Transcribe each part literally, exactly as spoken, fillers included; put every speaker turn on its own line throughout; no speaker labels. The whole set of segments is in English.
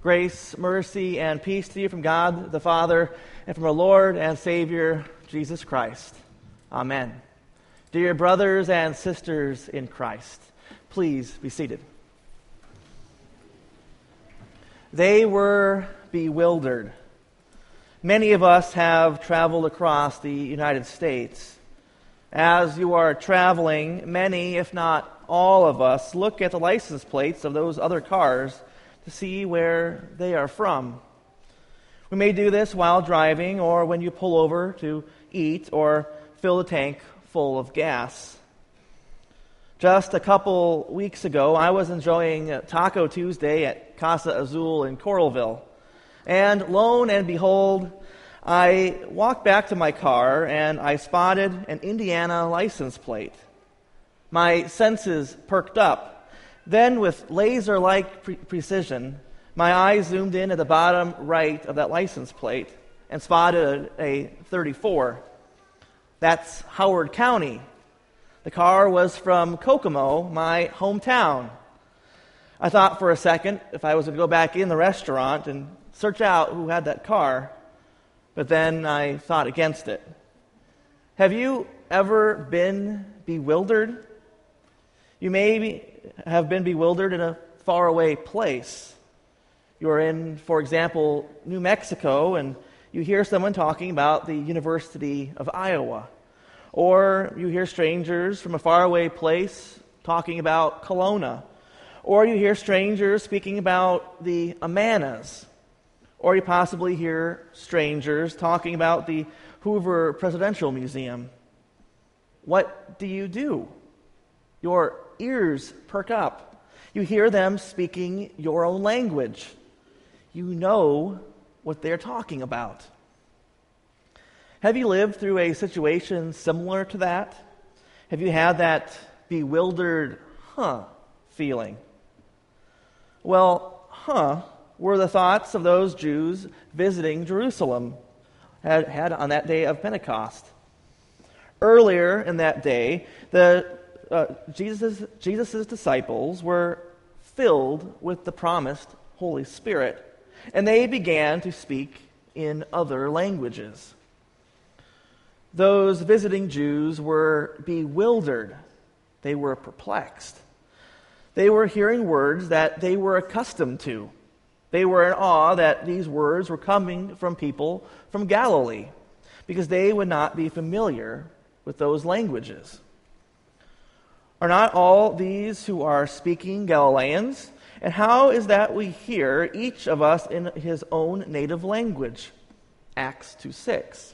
Grace, mercy, and peace to you from God the Father and from our Lord and Savior, Jesus Christ. Amen. Dear brothers and sisters in Christ, please be seated. They were bewildered. Many of us have traveled across the United States. As you are traveling, many, if not all of us, look at the license plates of those other cars to see where they are from. We may do this while driving or when you pull over to eat or fill the tank full of gas. Just a couple weeks ago, I was enjoying Taco Tuesday at Casa Azul in Coralville. And lo and behold, I walked back to my car and I spotted an Indiana license plate. My senses perked up. Then, with laser-like pre- precision, my eyes zoomed in at the bottom right of that license plate and spotted a thirty-four. That's Howard County. The car was from Kokomo, my hometown. I thought for a second if I was going to go back in the restaurant and search out who had that car, but then I thought against it. Have you ever been bewildered? You may be, have been bewildered in a faraway place. You're in, for example, New Mexico, and you hear someone talking about the University of Iowa. Or you hear strangers from a faraway place talking about Kelowna. Or you hear strangers speaking about the Amanas. Or you possibly hear strangers talking about the Hoover Presidential Museum. What do you do? Your ears perk up. You hear them speaking your own language. You know what they're talking about. Have you lived through a situation similar to that? Have you had that bewildered, huh, feeling? Well, huh, were the thoughts of those Jews visiting Jerusalem had, had on that day of Pentecost. Earlier in that day, the uh, Jesus' Jesus's disciples were filled with the promised Holy Spirit, and they began to speak in other languages. Those visiting Jews were bewildered. They were perplexed. They were hearing words that they were accustomed to. They were in awe that these words were coming from people from Galilee, because they would not be familiar with those languages. Are not all these who are speaking Galileans? And how is that we hear each of us in his own native language? Acts two six.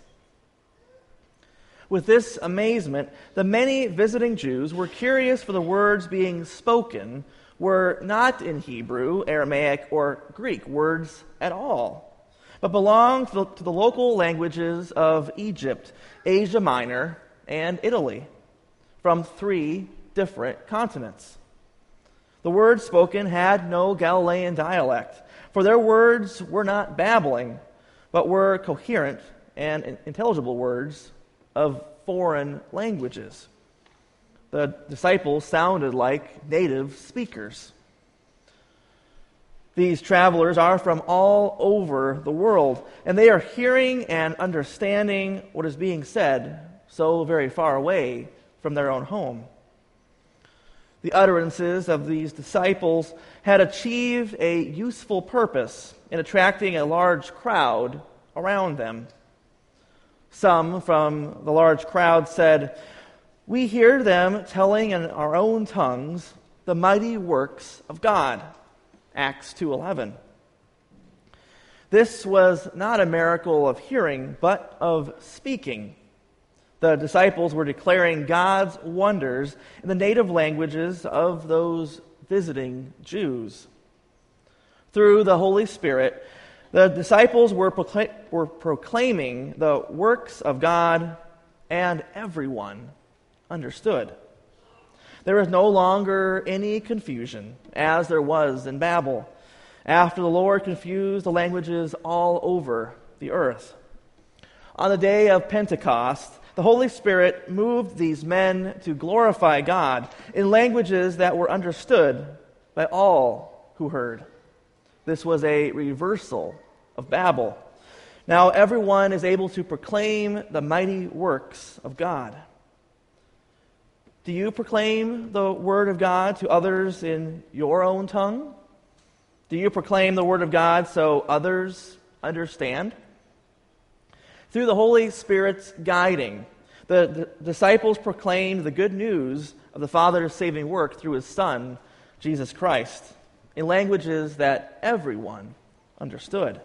With this amazement, the many visiting Jews were curious, for the words being spoken were not in Hebrew, Aramaic, or Greek words at all, but belonged to the, to the local languages of Egypt, Asia Minor, and Italy, from three different continents. The words spoken had no Galilean dialect, for their words were not babbling, but were coherent and intelligible words of foreign languages. The disciples sounded like native speakers. These travelers are from all over the world, and they are hearing and understanding what is being said so very far away from their own home. The utterances of these disciples had achieved a useful purpose in attracting a large crowd around them. Some from the large crowd said, "We hear them telling in our own tongues the mighty works of God." Acts two eleven. This was not a miracle of hearing, but of speaking. The disciples were declaring God's wonders in the native languages of those visiting Jews. Through the Holy Spirit, the disciples were, procla- were proclaiming the works of God, and everyone understood. There was no longer any confusion, as there was in Babel, after the Lord confused the languages all over the earth. On the day of Pentecost, the Holy Spirit moved these men to glorify God in languages that were understood by all who heard. This was a reversal of Babel. Now everyone is able to proclaim the mighty works of God. Do you proclaim the word of God to others in your own tongue? Do you proclaim the word of God so others understand? Through the Holy Spirit's guiding, the, the disciples proclaimed the good news of the Father's saving work through his Son, Jesus Christ, in languages that everyone understood.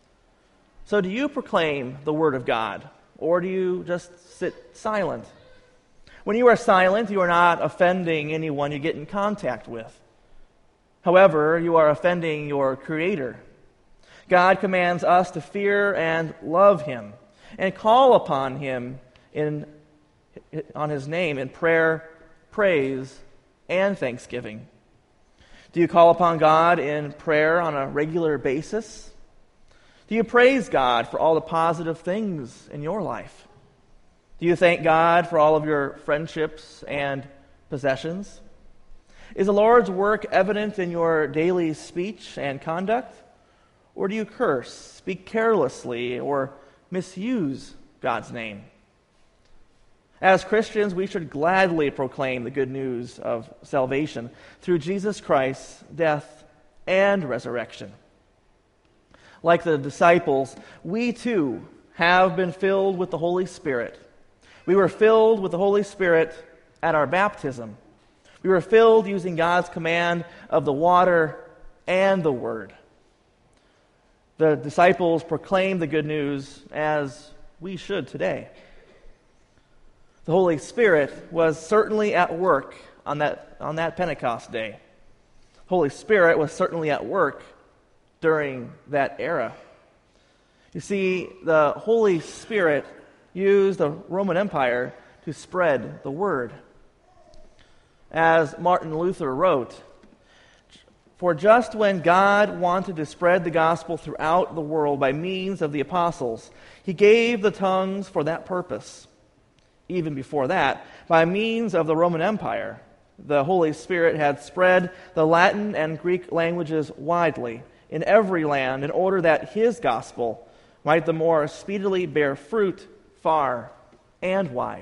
So do you proclaim the word of God, or do you just sit silent? When you are silent, you are not offending anyone you get in contact with. However, you are offending your Creator. God commands us to fear and love him and call upon him in, on his name in prayer, praise, and thanksgiving. Do you call upon God in prayer on a regular basis? Do you praise God for all the positive things in your life? Do you thank God for all of your friendships and possessions? Is the Lord's work evident in your daily speech and conduct? Or do you curse, speak carelessly, or misuse God's name? As Christians, we should gladly proclaim the good news of salvation through Jesus Christ's death and resurrection. Like the disciples, we too have been filled with the Holy Spirit. We were filled with the Holy Spirit at our baptism. We were filled using God's command of the water and the Word. The disciples proclaimed the good news as we should today. The Holy Spirit was certainly at work on that, on that Pentecost day. The Holy Spirit was certainly at work during that era. You see, the Holy Spirit used the Roman Empire to spread the word. As Martin Luther wrote, "For just when God wanted to spread the gospel throughout the world by means of the apostles, he gave the tongues for that purpose. Even before that, by means of the Roman Empire, the Holy Spirit had spread the Latin and Greek languages widely in every land in order that his gospel might the more speedily bear fruit far and wide."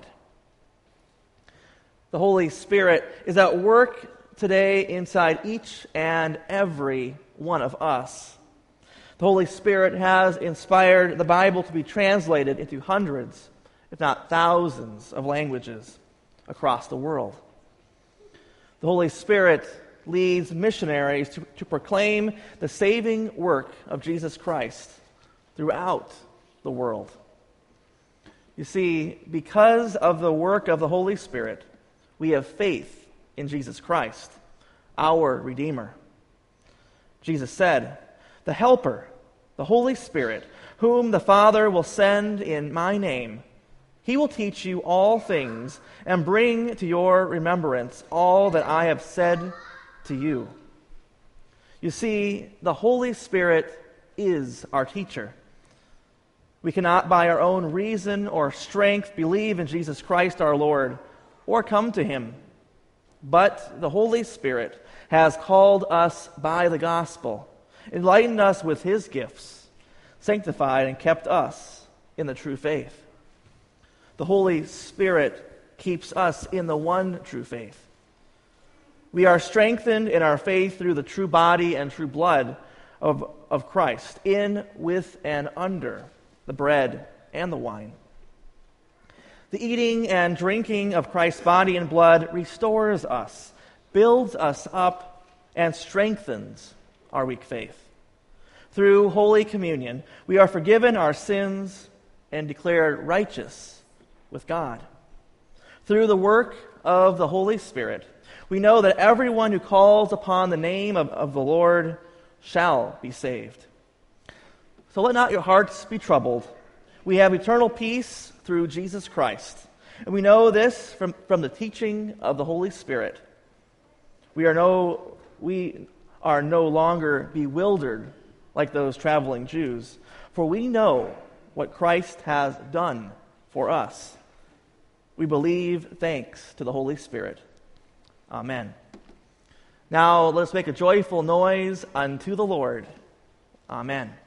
The Holy Spirit is at work today inside each and every one of us. The Holy Spirit has inspired the Bible to be translated into hundreds, if not thousands, of languages across the world. The Holy Spirit leads missionaries to, to proclaim the saving work of Jesus Christ throughout the world. You see, because of the work of the Holy Spirit, we have faith in Jesus Christ, our Redeemer. Jesus said, "The Helper, the Holy Spirit, whom the Father will send in my name, he will teach you all things and bring to your remembrance all that I have said to you." You see, the Holy Spirit is our teacher. We cannot by our own reason or strength believe in Jesus Christ our Lord or come to him. But the Holy Spirit has called us by the gospel, enlightened us with his gifts, sanctified and kept us in the true faith. The Holy Spirit keeps us in the one true faith. We are strengthened in our faith through the true body and true blood of, of Christ, in, with, and under the bread and the wine. The eating and drinking of Christ's body and blood restores us, builds us up, and strengthens our weak faith. Through Holy Communion, we are forgiven our sins and declared righteous with God. Through the work of the Holy Spirit, we know that everyone who calls upon the name of, of the Lord shall be saved. So let not your hearts be troubled. We have eternal peace through Jesus Christ. And we know this from, from the teaching of the Holy Spirit. We are no we are no longer bewildered like those traveling Jews, for we know what Christ has done for us. We believe thanks to the Holy Spirit. Amen. Now let's make a joyful noise unto the Lord. Amen.